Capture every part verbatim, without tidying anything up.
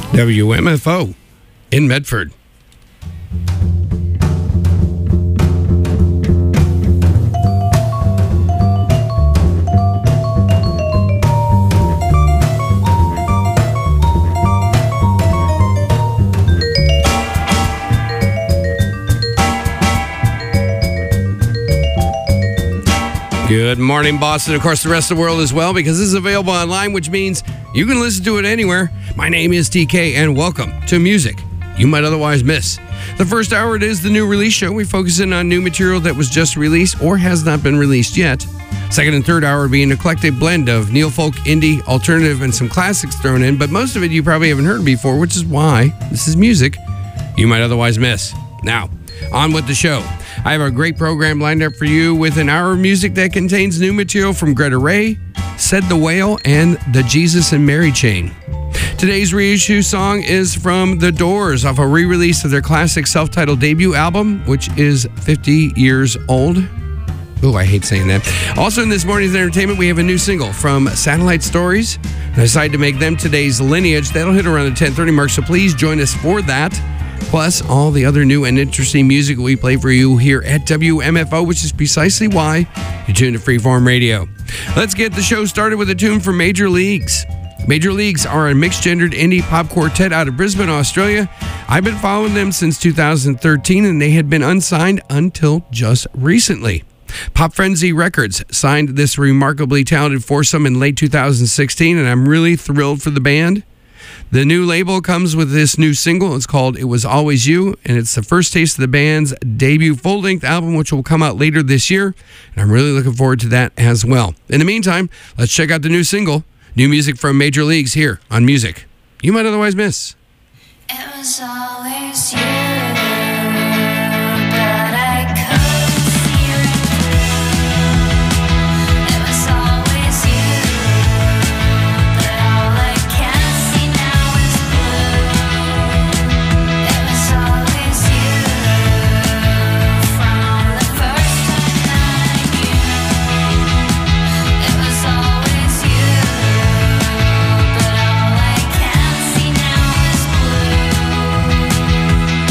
W M F O in Medford. Good morning, Boston. Of course, the rest of the world as well, because this is available online, which means you can listen to it anywhere. My name is T K, and welcome to Music You Might Otherwise Miss. The first hour, it is the new release show. We focus in on new material that was just released or has not been released yet. Second and third hour being an eclectic blend of neo folk, indie, alternative, and some classics thrown in, but most of it you probably haven't heard before, which is why this is Music You Might Otherwise Miss. Now, on with the show. I have a great program lined up for you with an hour of music that contains new material from Greta Ray, Said the Whale, and the Jesus and Mary Chain. Today's reissue song is from The Doors off a re-release of their classic self-titled debut album, which is fifty years old. Oh, I hate saying that. Also in this morning's entertainment, we have a new single from Satellite Stories. And I decided to make them today's Lineage. That'll hit around the ten thirty mark, so please join us for that. Plus, all the other new and interesting music we play for you here at W M F O, which is precisely why you tune to Freeform Radio. Let's get the show started with a tune from Major Leagues. Major Leagues are a mixed-gendered indie pop quartet out of Brisbane, Australia. I've been following them since two thousand thirteen, and they had been unsigned until just recently. Pop Frenzy Records signed this remarkably talented foursome in late two thousand sixteen, and I'm really thrilled for the band. The new label comes with this new single. It's called It Was Always You, and it's the first taste of the band's debut full-length album, which will come out later this year, and I'm really looking forward to that as well. In the meantime, let's check out the new single, new music from Major Leagues here on Music You Might Otherwise Miss. It was always you that I could see right through. It was always you, but all I can see now is blue. It was always you from the first time that I knew. It was always you, but all I can see now is blue.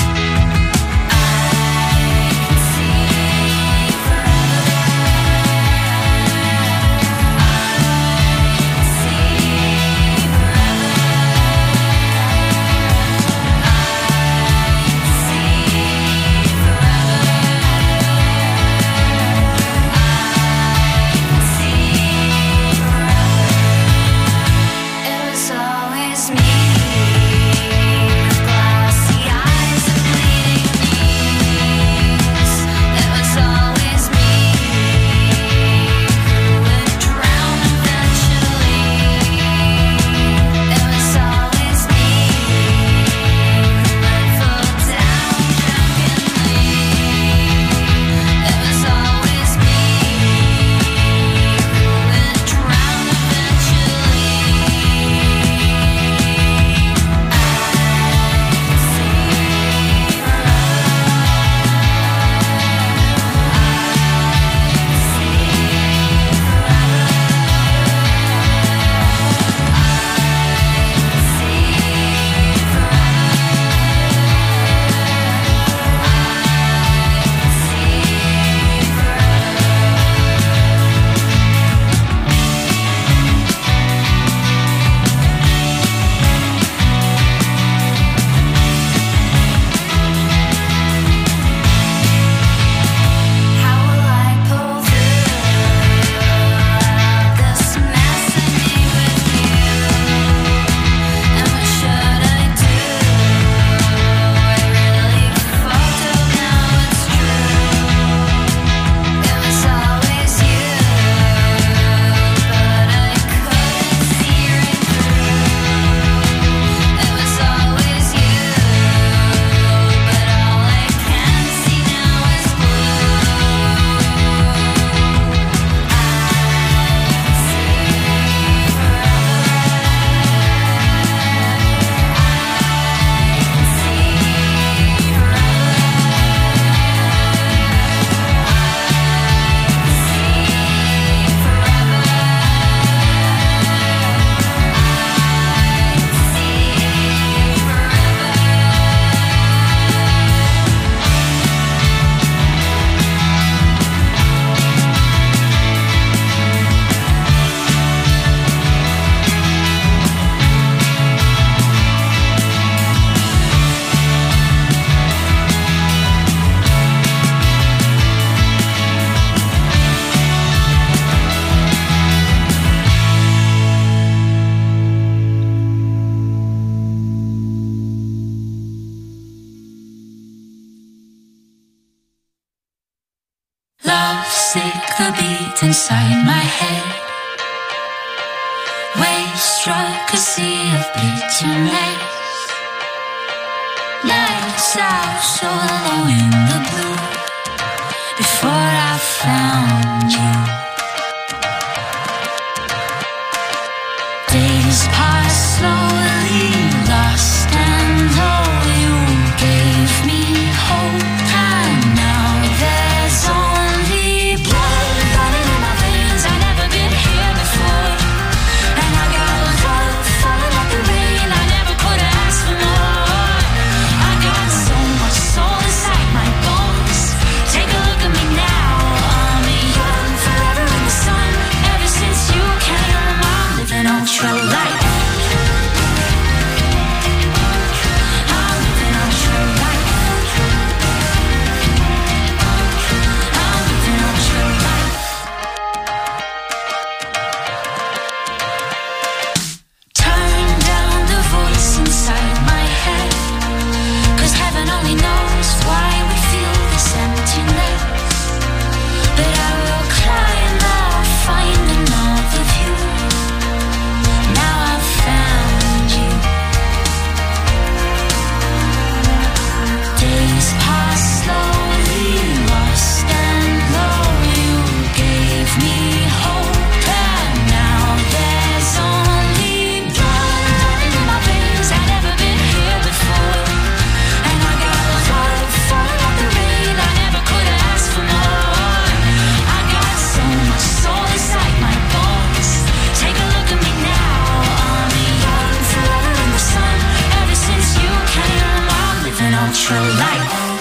beat inside my head. Waves struck a sea of bitterness. Nights out so low in the blue. Before I found you, days pass slowly, lost and all. You gave me hope, and now there's only blood running in my veins. I've never been here before, and I got love falling like the rain. I never could have asked for more. I got so much soul inside my bones. Take a look at me now. I'm young, forever in the sun. Ever since you came, I'm living ultra light. I'm living ultra light. I'm living ultra light. Turn down the voice inside my head, 'cause heaven only knows why we feel this emptiness. But I will climb, I'll find another view. Now I've found you. Days pass slowly, lost and low. You gave me hope, and now there's only blood running in my veins. I've never been here before, and I got love falling like the rain. I never could have asked for more. I got so much soul inside my bones. Take a look at me now. I'm young, forever in the sun. Ever since you came, I'm living ultra light.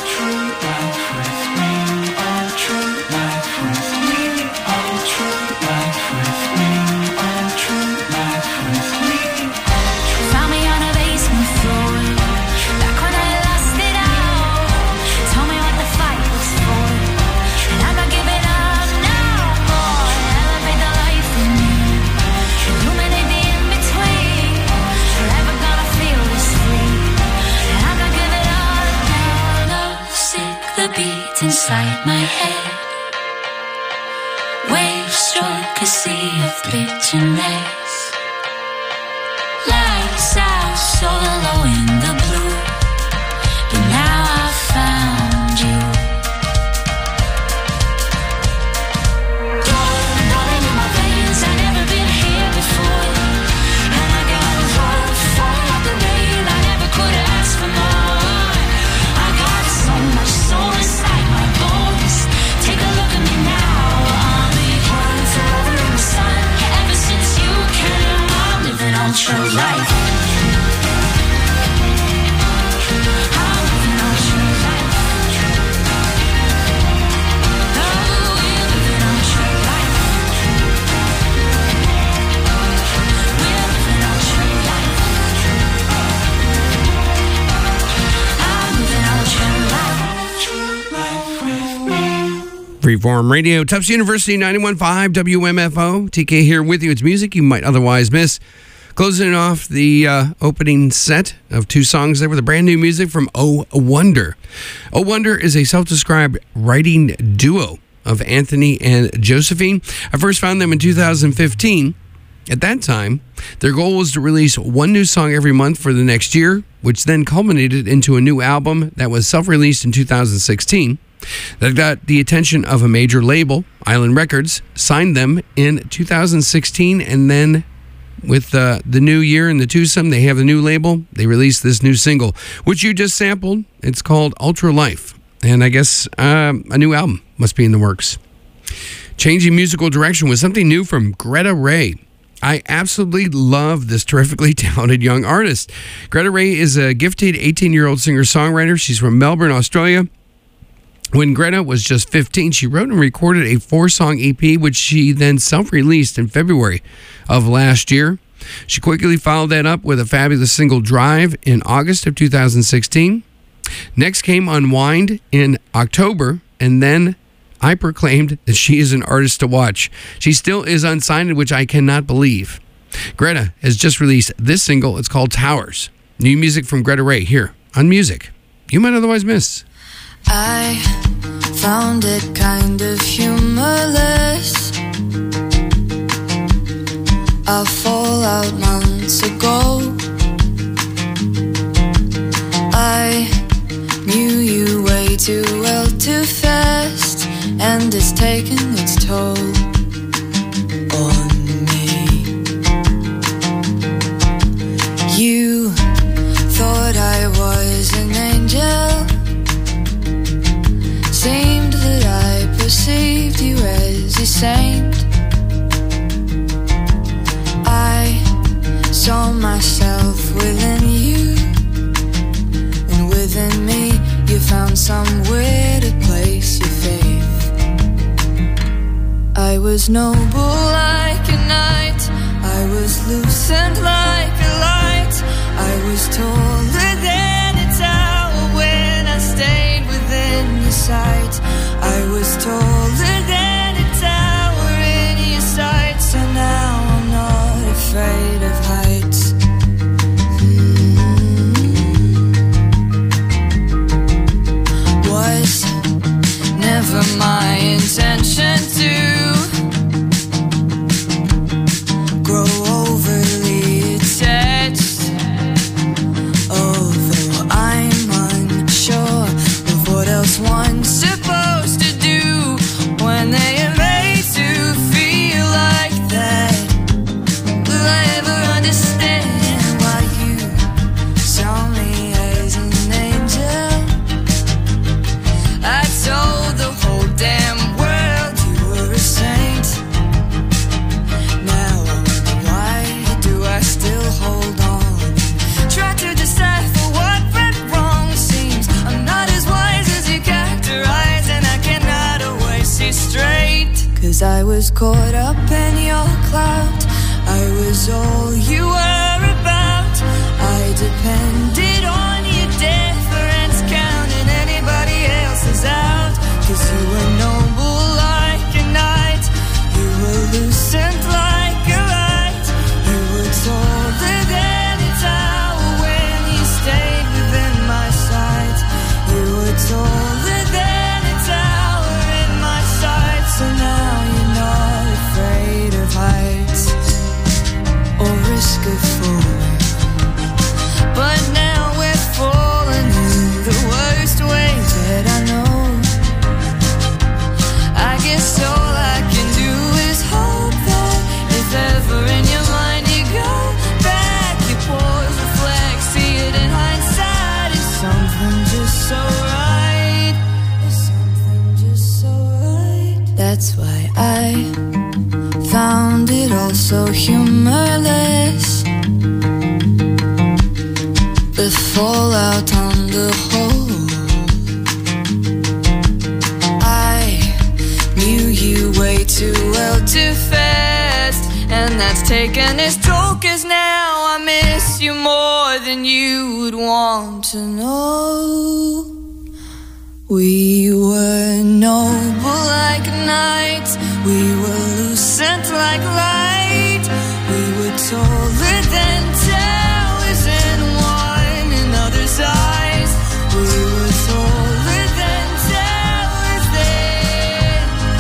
Found me on a basement floor, back when I lost it all. Told me what the fight was for, and I'm not giving up no more. Elevate the life in me, illuminate the in-between. Forever gonna feel this free, and I'm not giving up now. Love sick, the beat inside my head. Waves struck a sea of bitterness. Lights out so low in the blue, but now I've found you. Blood running in my veins. I've never been here before, and I got love falling like the rain. I never could have asked for more. I got so much soul inside my bones. Take a look at me now. I'm young, forever in the sun. Ever since you came, I'm living ultra life. I'm living ultra life. Oh, we're living ultra life. We're living ultra life. I'm living ultra life. Freeform Radio, Tufts University, ninety-one point five W M F O. T K here with you. It's music you might otherwise miss. Closing off the uh, opening set of two songs there with the brand new music from Oh Wonder. Oh Wonder is a self-described writing duo of Anthony and Josephine. I first found them in two thousand fifteen. At that time, their goal was to release one new song every month for the next year, which then culminated into a new album that was self-released in two thousand sixteen. That got the attention of a major label, Island Records, signed them in two thousand sixteen, and then with uh, the new year and the twosome, they have a new label. They released this new single, which you just sampled. It's called Ultra Life, and I guess um, a new album must be in the works. Changing musical direction was something new from Greta Ray. I absolutely love this terrifically talented young artist. Greta Ray is a gifted eighteen-year-old singer-songwriter. She's from Melbourne, Australia. When Greta was just fifteen, she wrote and recorded a four-song E P, which she then self-released in February of last year. She quickly followed that up with a fabulous single, Drive, in August of two thousand sixteen. Next came Unwind in October, and then I proclaimed that she is an artist to watch. She still is unsigned, which I cannot believe. Greta has just released this single. It's called Towers. New music from Greta Ray here on Music You Might Otherwise Miss. I found it kind of humorless our fallout months ago. I knew you way too well too fast, and it's taken its toll on me. You thought I was an angel, seemed that I perceived you as a saint. I saw myself within you, and within me you found somewhere to place your faith. I was noble like a knight, I was lucent like a light, I was taller than a tower when I stayed within your sight. I was taller than a tower in your sight, so now I'm not afraid of heights. Mm-hmm. Was never my intention to grow overly attached, although I'm unsure of what else one's supposed to do when they are made to feel like that. Will I ever understand why you saw me as an angel? I told the whole damn world you were a saint. Now I wonder, why do I still hold on? Try to decipher what went wrong. Seems I'm not as wise as you characterize, and I cannot always see straight. Cause I was caught up in your cloud, I was all you were about. I depended on your deference, counting anybody else's out. Cause you were noble like a knight, you were lucent like a light, you were taller than a tower when you stayed within my sight. You were taller than a tower in my sight, so now you're not afraid of heights or risk of falling. But now we're falling in the worst ways that I know. I guess all I can do is hope that if ever in your mind you go back, you pause, reflect, see it in hindsight. It's something just so right. It's something just so right. That's why I found it all so humorless, the fallout on the whole. I knew you way too well too fast, and that's taken its toll, cause now I miss you more than you would want to know. We were noble like night, we were lucent like light, we were taller than towers in one another's eyes. We were taller than towers then,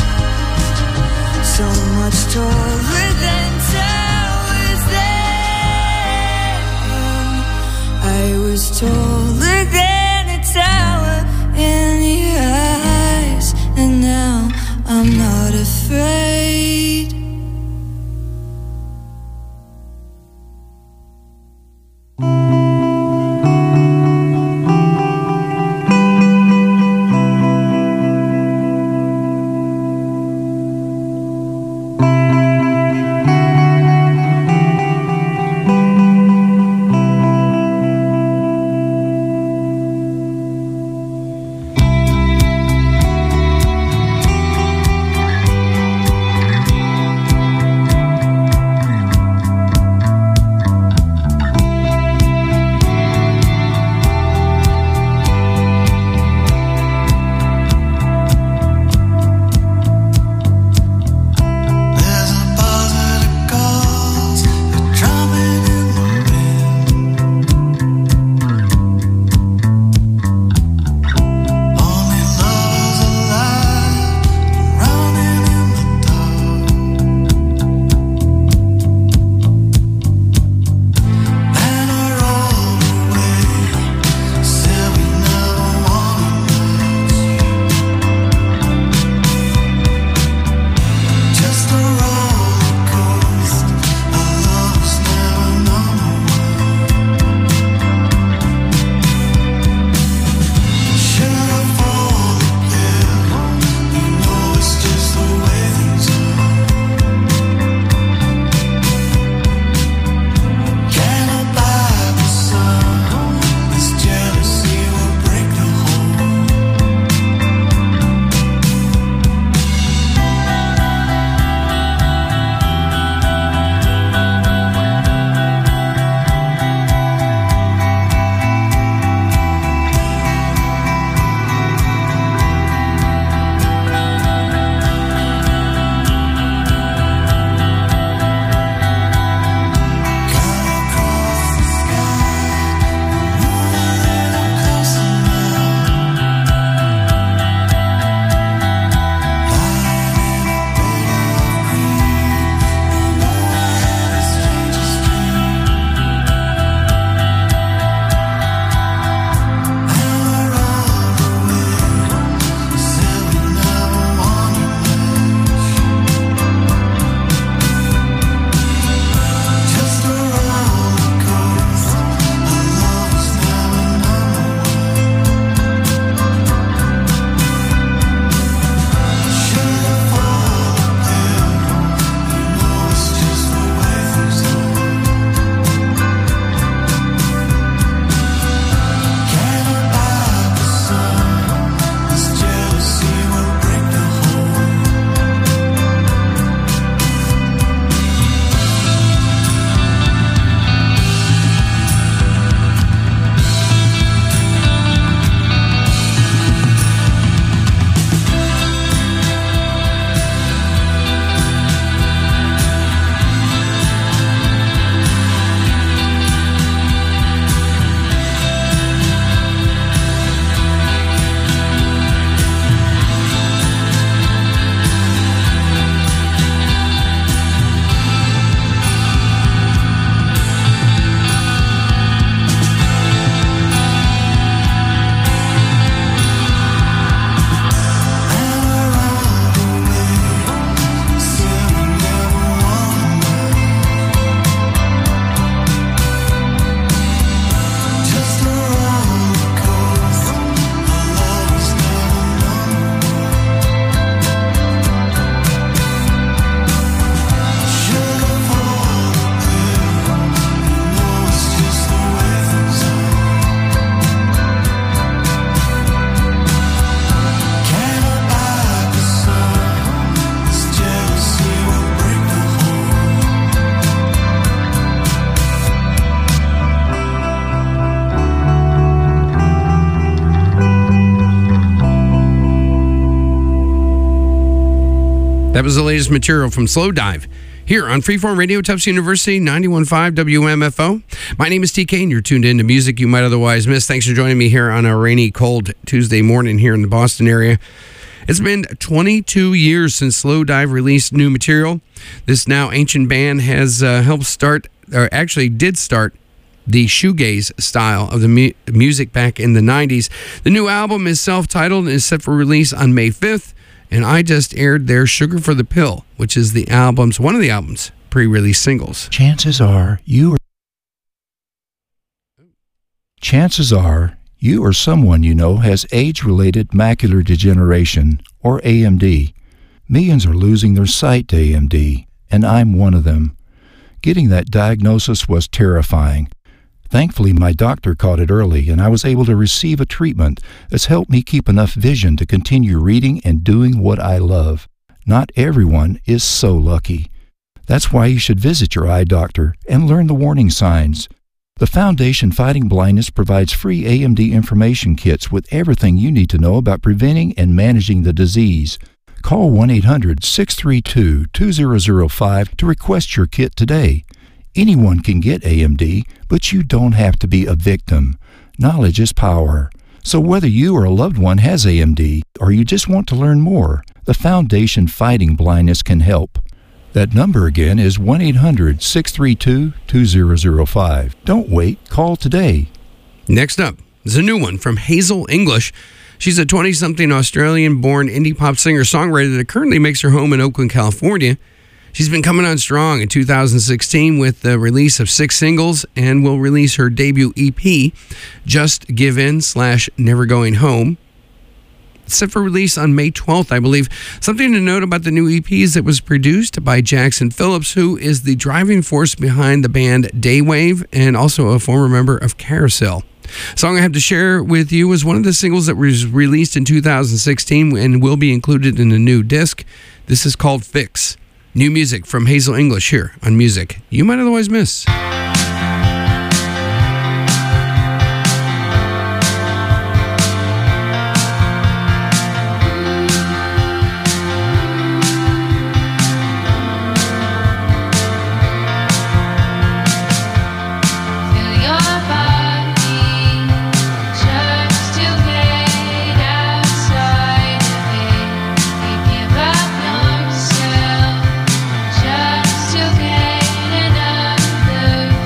so much taller than towers then. I was taller than a tower in your eyes, and now I'm not afraid. That was the latest material from Slow Dive here on Freeform Radio, Tufts University, ninety-one point five W M F O. My name is T K, and you're tuned in to music you might otherwise miss. Thanks for joining me here on a rainy, cold Tuesday morning here in the Boston area. It's been twenty-two years since Slow Dive released new material. This now ancient band has uh, helped start, or actually did start, the shoegaze style of the mu- music back in the nineties. The new album is self-titled and is set for release on May fifth, and I just aired their Sugar for the Pill, which is the album's, one of the album's pre-release singles. Chances are you are Chances are you or someone you know has age-related macular degeneration, or A M D. Millions are losing their sight to A M D, and I'm one of them. Getting that diagnosis was terrifying. Thankfully, my doctor caught it early, and I was able to receive a treatment that's helped me keep enough vision to continue reading and doing what I love. Not everyone is so lucky. That's why you should visit your eye doctor and learn the warning signs. The Foundation Fighting Blindness provides free A M D information kits with everything you need to know about preventing and managing the disease. Call one eight hundred, six three two, two zero zero five to request your kit today. Anyone can get A M D, but you don't have to be a victim. Knowledge is power. So whether you or a loved one has A M D, or you just want to learn more, the Foundation Fighting Blindness can help. That number again is one eight hundred, six three two, two zero zero five. Don't wait. Call today. Next up is a new one from Hazel English. She's a twenty-something Australian-born indie pop singer-songwriter that currently makes her home in Oakland, California. She's been coming on strong in two thousand sixteen with the release of six singles and will release her debut E P, Just Give In slash Never Going Home. It's set for release on May twelfth, I believe. Something to note about the new E P is it was produced by Jackson Phillips, who is the driving force behind the band Daywave and also a former member of Carousel. The song I have to share with you is one of the singles that was released in two thousand sixteen and will be included in a new disc. This is called Fix. New music from Hazel English here on Music You Might Otherwise Miss. Just to gain another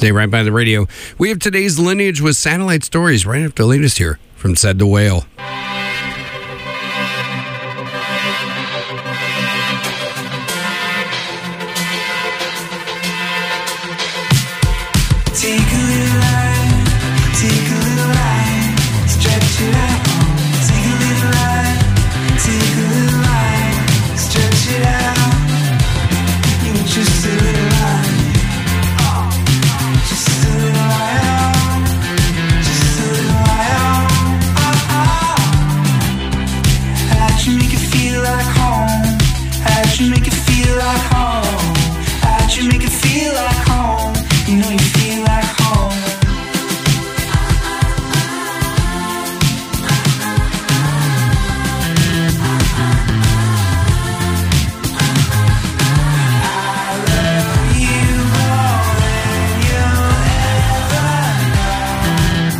Stay right by the radio. We have today's Lineage with Satellite Stories right after the latest here from Said the Whale. Take a little line, take a little line, stretch it out. Take a little line, take a little line, stretch it out. You were just a little line, just a little line, just a little line. How'd you make it feel like home? How'd you make it feel like home? How'd you make it feel like home? You know you feel like home. I love you more than you'll ever know.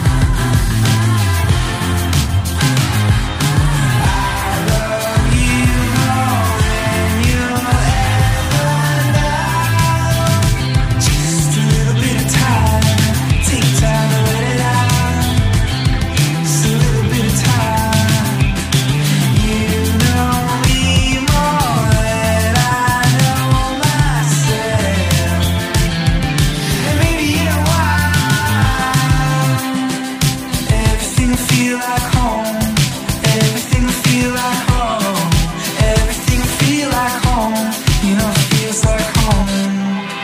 I love you more than you'll ever know. Just a little bit of time, take time to let it out. Just a little bit of time. You know me more than I know myself. And maybe in a while, everything will feel like home. Everything will feel like home. Everything will feel like home. You know it feels like home.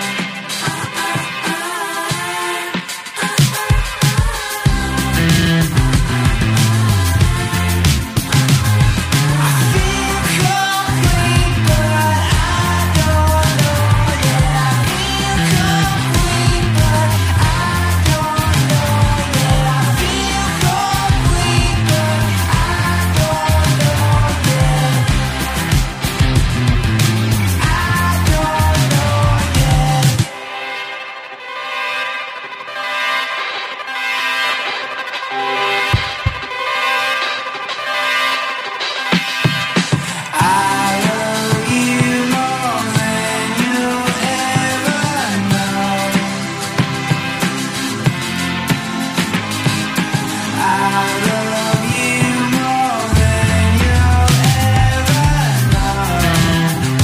I love you more than you'll ever know. I love you more than you'll ever know.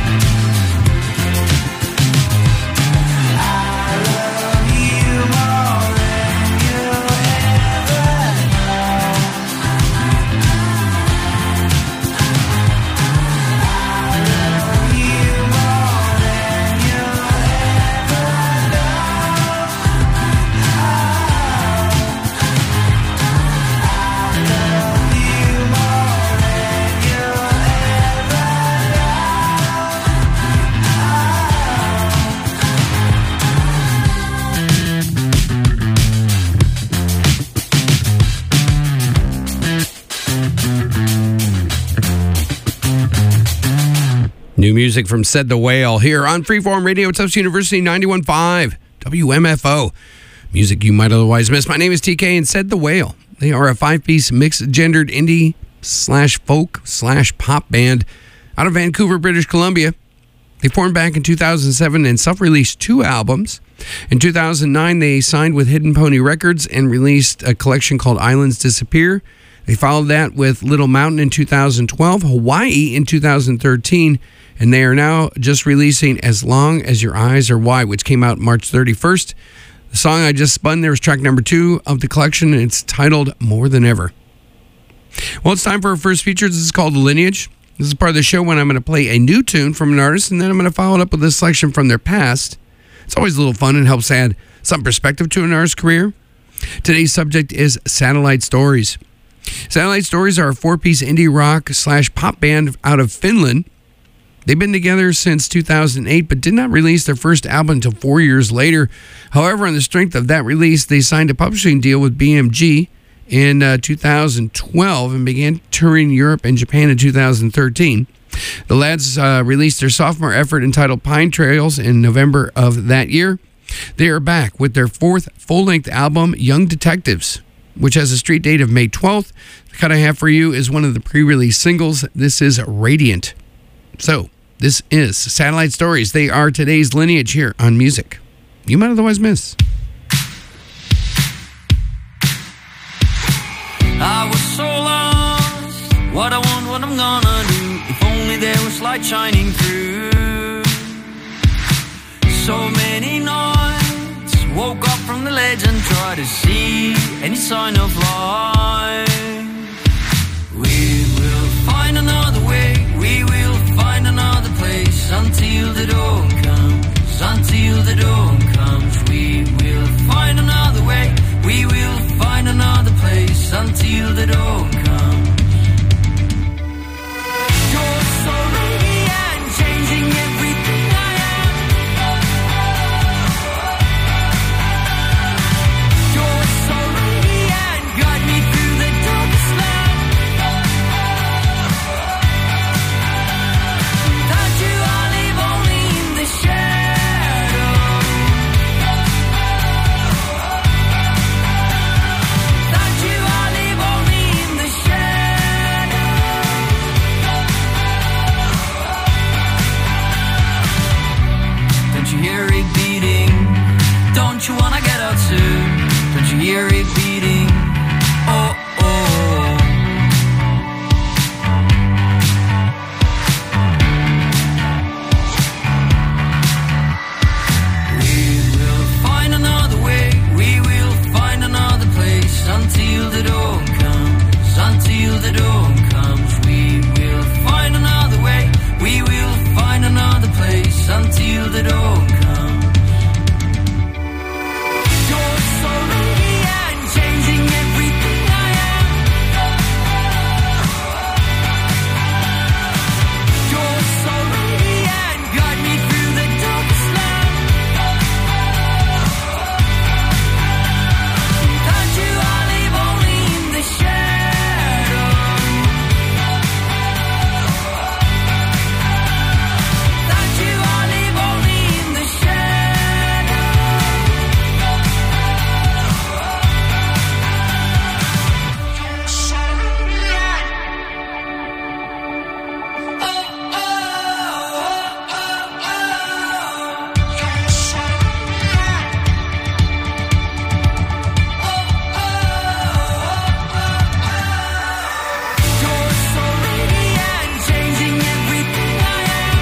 I love you more than you'll ever know. New music from Said the Whale here on Freeform Radio, Tufts University ninety-one point five, W M F O. Music you might otherwise miss. My name is T K and Said the Whale. They are a five-piece mixed-gendered indie slash folk slash pop band out of Vancouver, British Columbia. They formed back in two thousand seven and self-released two albums. In two thousand nine, they signed with Hidden Pony Records and released a collection called Islands Disappear. They followed that with Little Mountain in two thousand twelve, Hawaii in two thousand thirteen, and they are now just releasing As Long As Your Eyes Are Wide, which came out March thirty-first. The song I just spun there was track number two of the collection, and it's titled More Than Ever. Well, it's time for our first feature. This is called Lineage. This is part of the show when I'm going to play a new tune from an artist, and then I'm going to follow it up with a selection from their past. It's always a little fun and helps add some perspective to an artist's career. Today's subject is Satellite Stories. Satellite Stories are a four-piece indie rock slash pop band out of Finland. They've been together since two thousand eight, but did not release their first album until four years later. However, on the strength of that release, they signed a publishing deal with B M G in uh, two thousand twelve and began touring Europe and Japan in two thousand thirteen. The lads uh, released their sophomore effort entitled Pine Trails in November of that year. They are back with their fourth full-length album, Young Detectives, which has a street date of May twelfth. The cut I have for you is one of the pre-release singles. This is Radiant. So, this is Satellite Stories. They are today's Lineage here on Music you might otherwise miss. I was so lost, what I want, what I'm gonna do. If only there was light shining through. So many nights, woke up from the ledge and tried to see any sign of life. We will find another way, we will find another place, until the dawn comes, until the dawn comes. We will find another way, we will find another place, until the dawn comes. You're so radiant, changing everything I am. You're so radiant, guide me through the darkest land. Without you I live only in the shadow. Without you I live only in the shadow. Don't you hear it beating? Don't you wanna get out soon? Don't you hear it beating? Oh, oh. We will find another way, we will find another place, until the dawn comes, until the dawn comes. We will find another way, we will find another place, until the dawn comes. You're so radiant, changing everything I am. You're so radiant, guide me through the darkest land. Without you I live only in the shadow. Without you I live only in the shadow. You're so radiant, changing everything I am.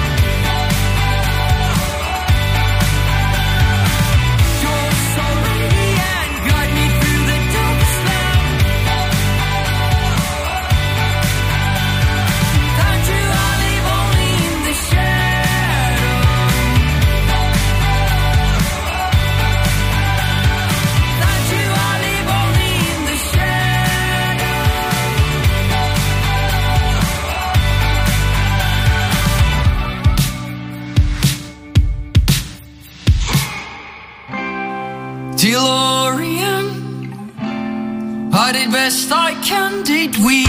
You're so radiant, guide me through the darkest land. Without you I live only in the shadow. Without you I live only in the shadow. DeLorean, I did best I can, did we?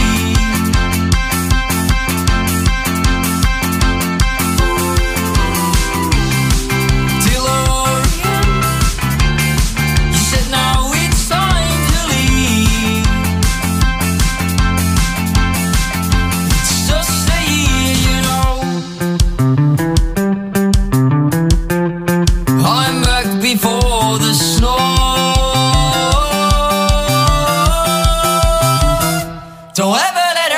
DeLorean, you said now it's time to leave. It's just a year, you know. I'm back before the snow. Don't ever let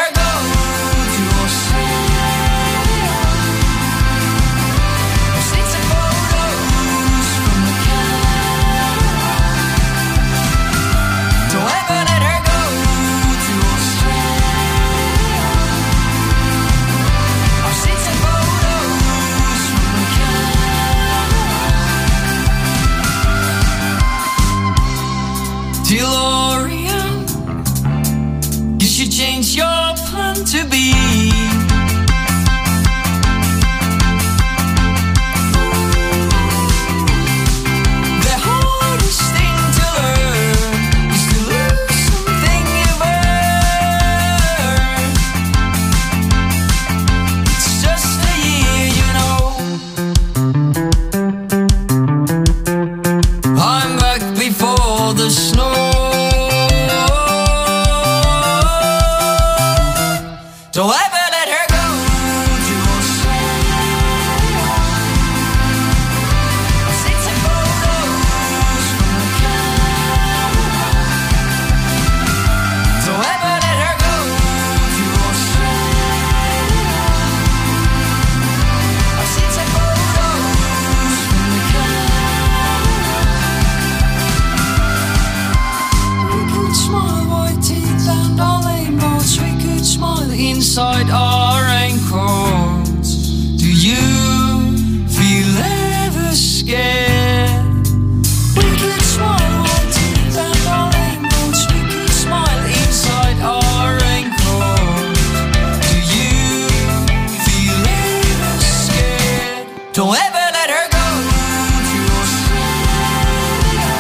Don't ever let her go to Australia.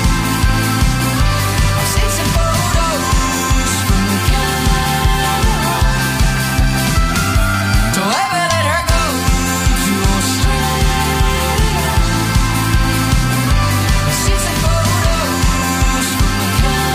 I've seen some photos from the camera. Don't ever let her go to Australia. I've seen some photos from the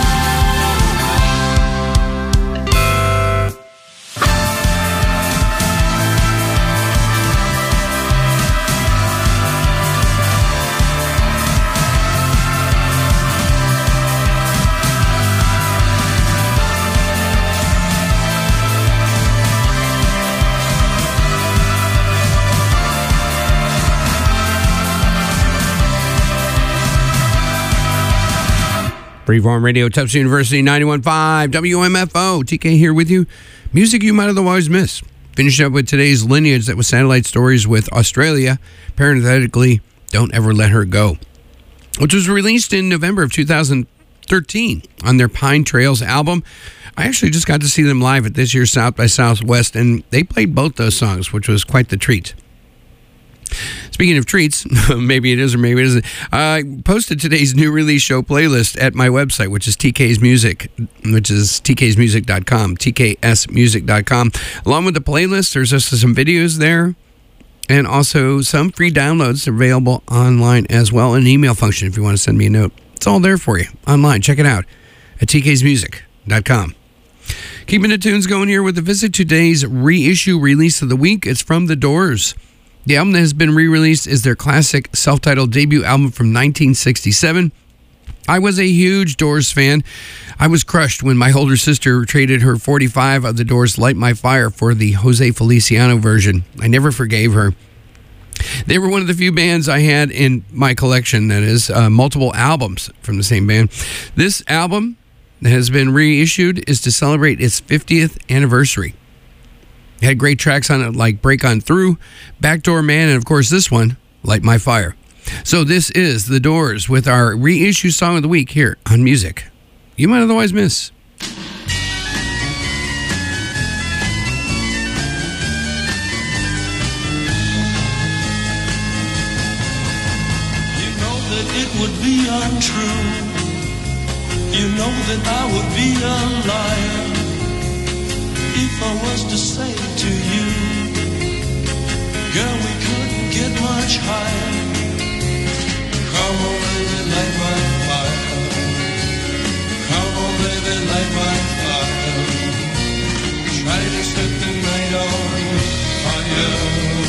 Freeform Radio, Tufts University, ninety-one point five, W M F O. T K here with you. Music you might otherwise miss. Finishing up with today's Lineage, that was Satellite Stories with Australia. Parenthetically, Don't Ever Let Her Go, which was released in November of two thousand thirteen on their Pine Trails album. I actually just got to see them live at this year's South by Southwest, and they played both those songs, which was quite the treat. Speaking of treats, maybe it is or maybe it isn't, I posted today's new release show playlist at my website, which is T K's Music, which is T Ks music dot com, T K S music dot com. Along with the playlist, there's also some videos there and also some free downloads available online as well, and an email function if you want to send me a note. It's all there for you online. Check it out at T Ks music dot com. Keeping the tunes going here with a visit to today's reissue release of the week. It's from The Doors. The album that has been re-released is their classic self-titled debut album from nineteen sixty-seven. I was a huge Doors fan. I was crushed when my older sister traded her forty-five of The Doors' Light My Fire for the Jose Feliciano version. I never forgave her. They were one of the few bands I had in my collection, that is, uh, multiple albums from the same band. This album that has been reissued is to celebrate its fiftieth anniversary. It had great tracks on it like Break On Through, Backdoor Man, and of course this one, Light My Fire. So this is The Doors with our reissue song of the week here on Music You Might Otherwise Miss. You know that it would be untrue. You know that I would be a liar if I was to say to you, girl, we couldn't get much higher. Come on, baby, light my fire. Come on, baby, light my fire. Try to set the night on fire.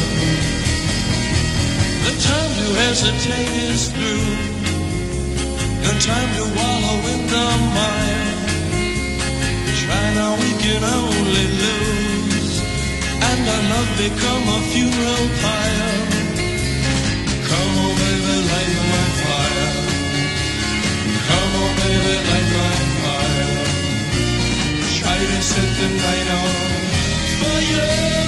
The time to hesitate is through. No time to wallow in the mire. Try now, we can only lose, and our love become a funeral pyre. Come on, baby, light my fire. Come on, baby, light my fire. Try to set the night on fire.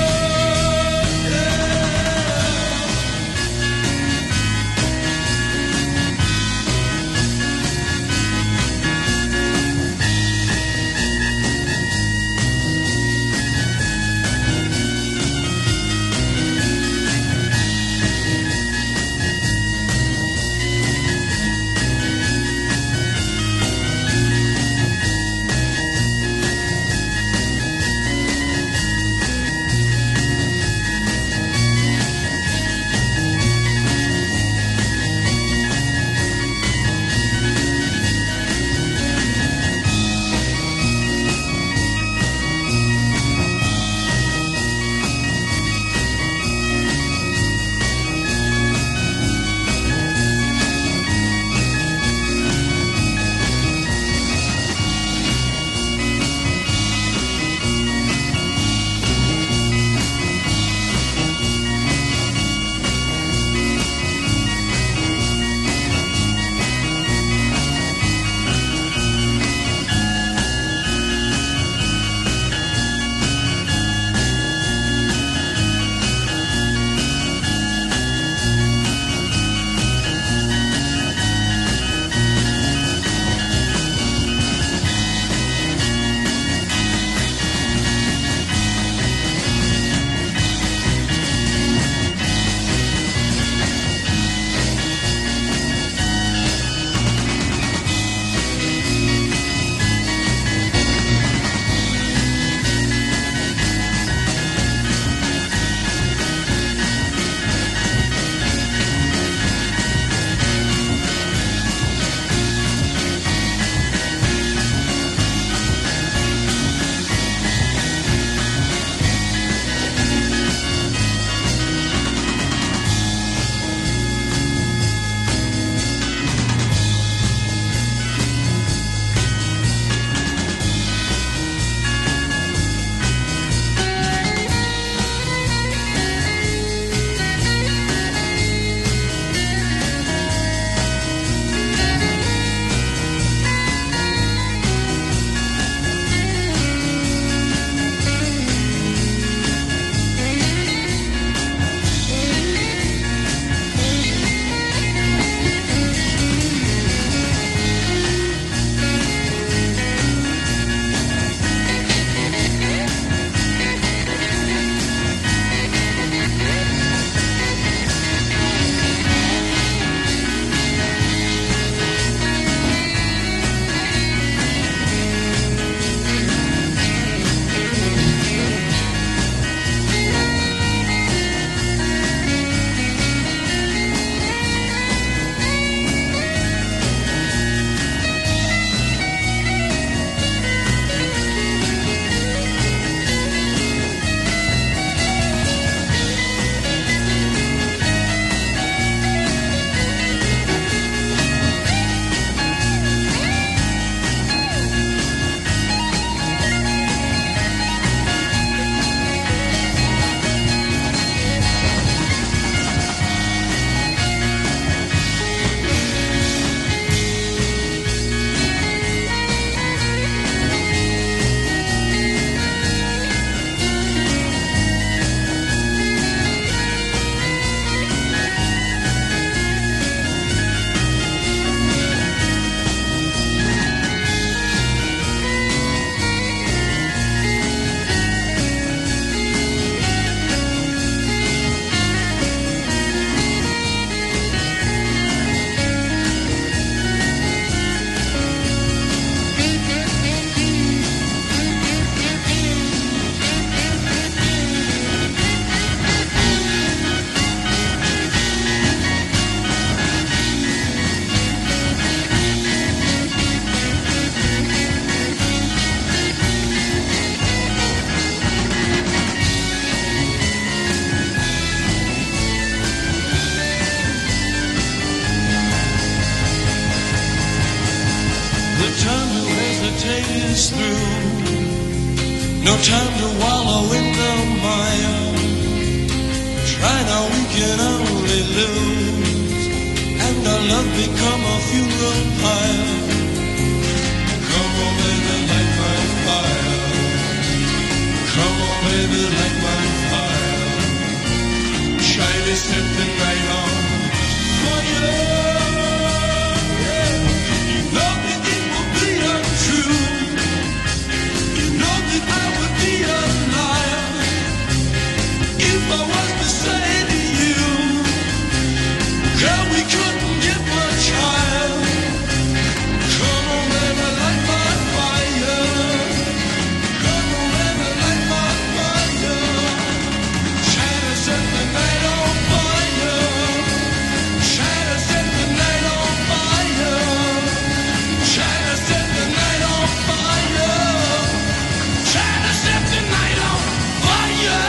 is through. No time to wallow in the mire. Try now, we can only lose, and our love become a funeral pyre. Come on, baby, light my fire. Come on, baby, light my fire. Try to set the night on fire. Yeah. You know that it will be untrue. You know that I would be a liar if I was to say to you, girl, we couldn't get much higher. Come on, baby, light my fire. Come on, baby, light my fire. Try to set the night on fire. Try to set the night on fire. Try to set the night on fire. Try to set the night on fire.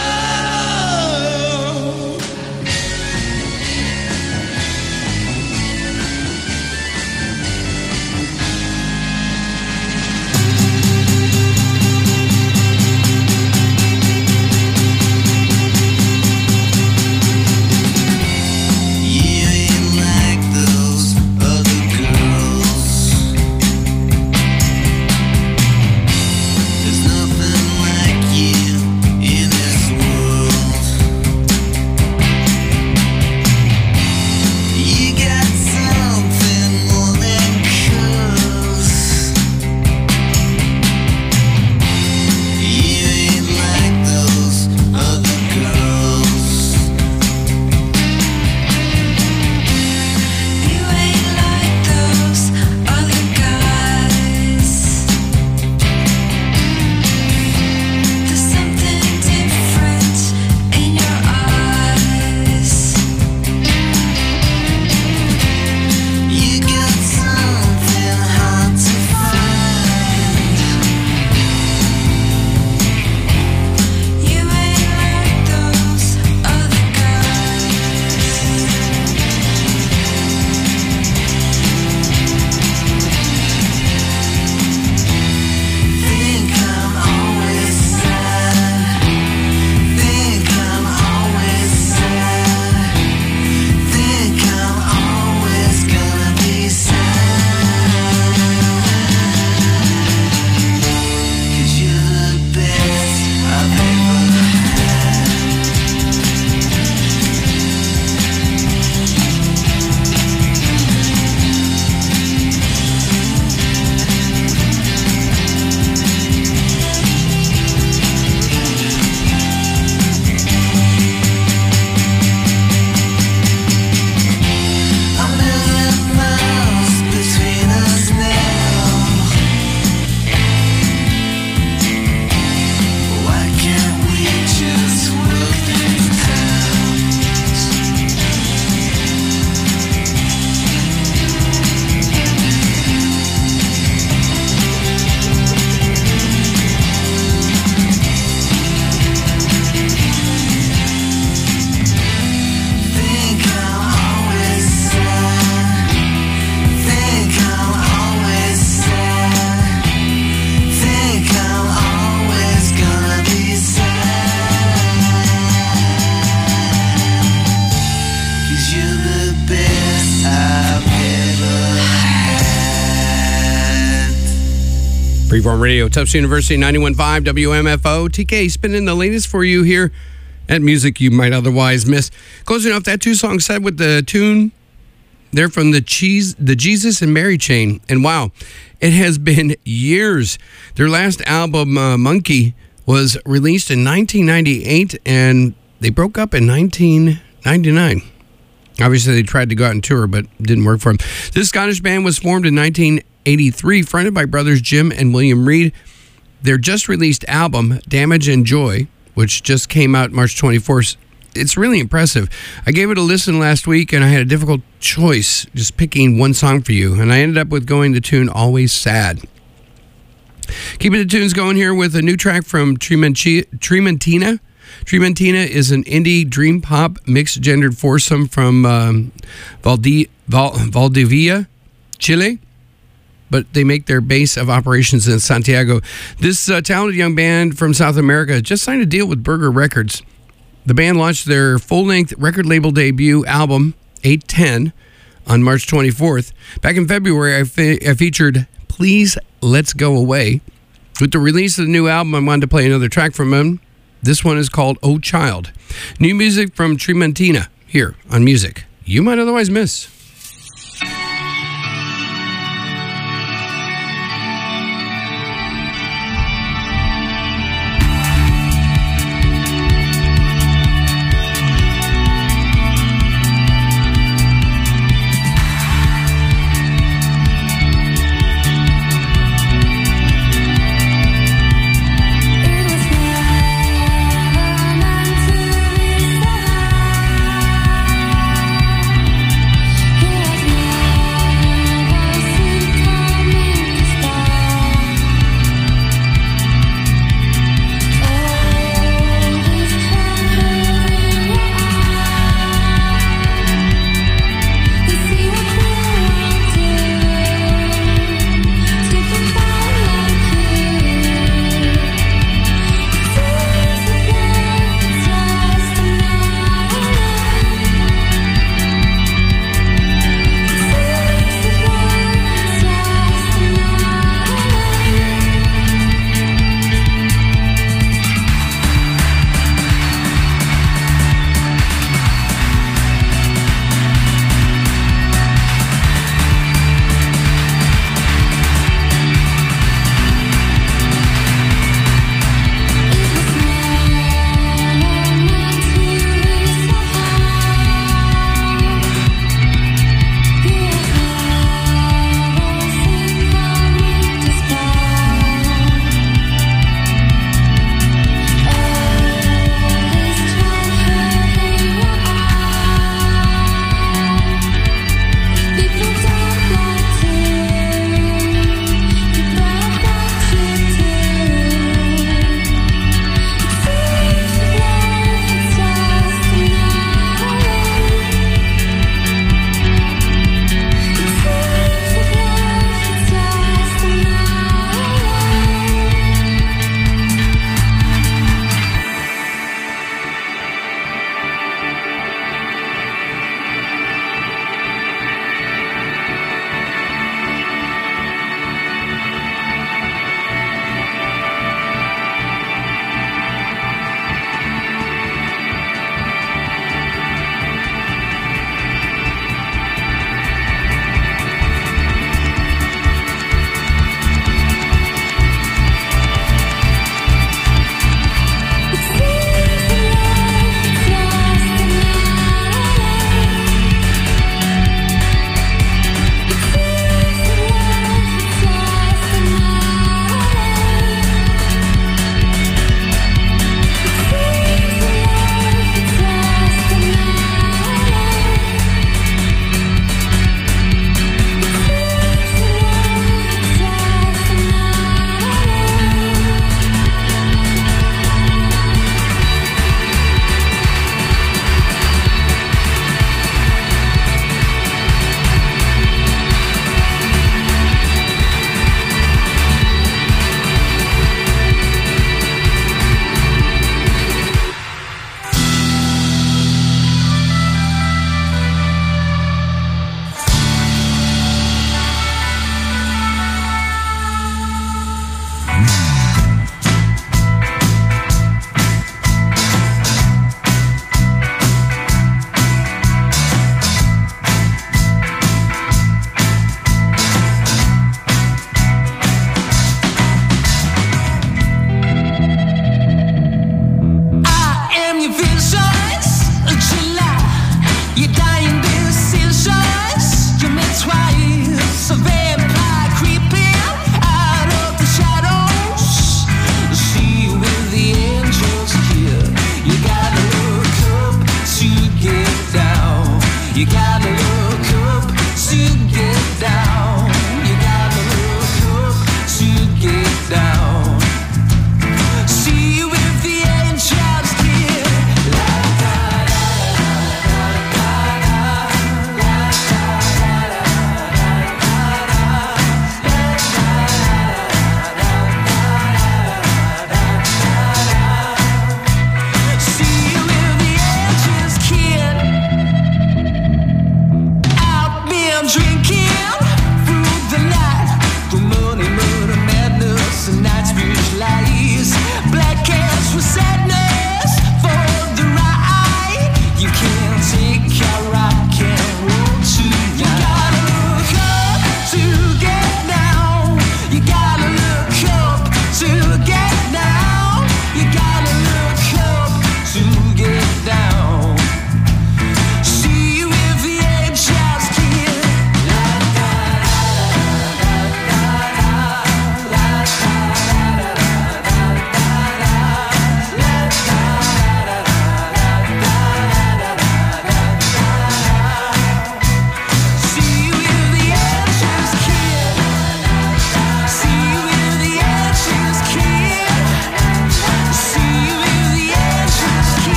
You ain't like those other girls. There's nothing like you in this world. You got something more than curves. You ain't like those other girls. You ain't like those other guys. There's something different in your eyes. You got something hard to find. You ain't like those other guys. Think I'm always sad. Think I'm always sad. Think I'm always gonna be sad. 'Cause you're the best I've ever had. A million miles between us now. Why can't we just work things out? Think I'm always sad. Think I'm always sad. Think I'm always gonna be sad. 'Cause you're the best I've ever had. Freeform Radio, Tufts University, ninety-one point five W M F O. T K spinning the latest for you here at Music You Might Otherwise Miss. Closing off that two-song set with the tune. They're from the cheese, the Jesus and Mary Chain. And wow, it has been years. Their last album, uh, Monkey, was released in nineteen ninety-eight, and they broke up in nineteen ninety-nine. Obviously, they tried to go out and tour, but it didn't work for them. This Scottish band was formed in nineteen eighty-three, fronted by brothers Jim and William Reed. Their just released album, Damage and Joy, which just came out March twenty-fourth, it's really impressive. I gave it a listen last week, and I had a difficult choice just picking one song for you, and I ended up with going the tune Always Sad. Keeping the tunes going here with a new track from Trementina. Trementina is an indie dream pop mixed gendered foursome from um, Valdi- Val- Valdivia, Chile. but they make their base of operations in Santiago. This uh, talented young band from South America just signed a deal with Burger Records. The band launched their full-length record label debut album, eight ten, on March twenty-fourth. Back in February, I, fe- I featured Please Let's Go Away. With the release of the new album, I wanted to play another track from them. This one is called Oh Child. New music from Trementina here on Music You Might Otherwise Miss.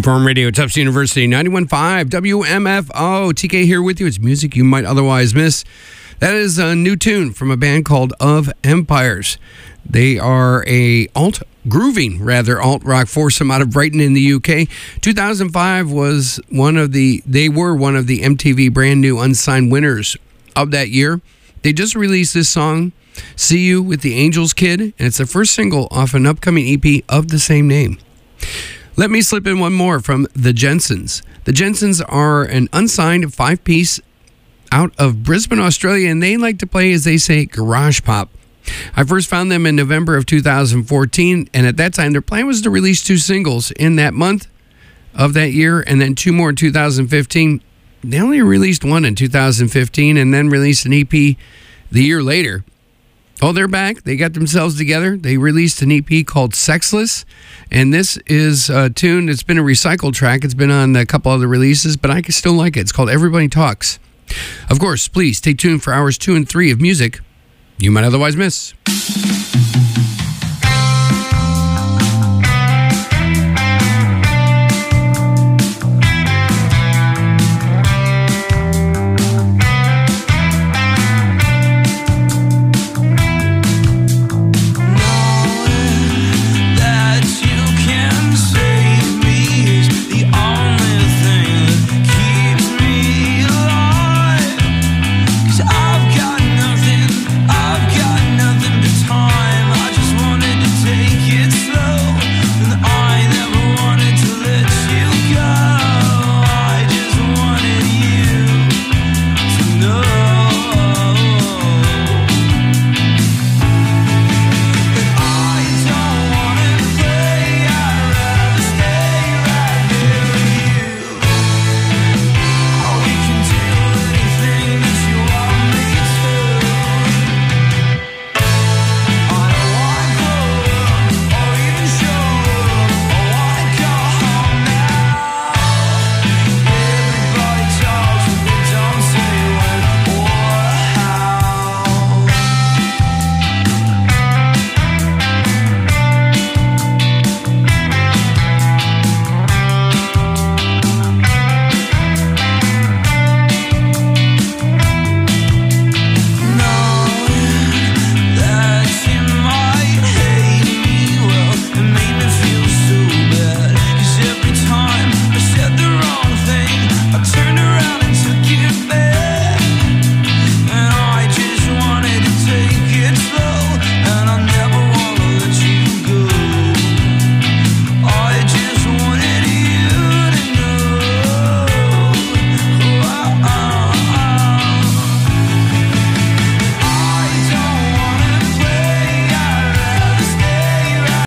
Freeform Radio, Tufts University, ninety-one point five W M F O. T K here with you. It's music you might otherwise miss. That is a new tune from a band called Of Empires. They are a alt grooving, rather alt rock foursome out of Brighton in the U K. two thousand five was one of the. They were one of the M T V brand new unsigned winners of that year. They just released this song, "See You with the Angels Kid," and it's the first single off an upcoming E P of the same name. Let me slip in one more from the Jensens. The Jensens are an unsigned five-piece out of Brisbane, Australia, and they like to play, as they say, garage pop. I first found them in November of two thousand fourteen, and at that time their plan was to release two singles in that month of that year, and then two more in two thousand fifteen. They only released one in two thousand fifteen, and then released an E P the year later. Oh, they're back. They got themselves together. They released an E P called Sexless, and this is a tune that's been a recycled track. It's been on a couple other releases, but I can still like it. It's called Everybody Talks. Of course, please stay tuned for hours two and three of music you might otherwise miss.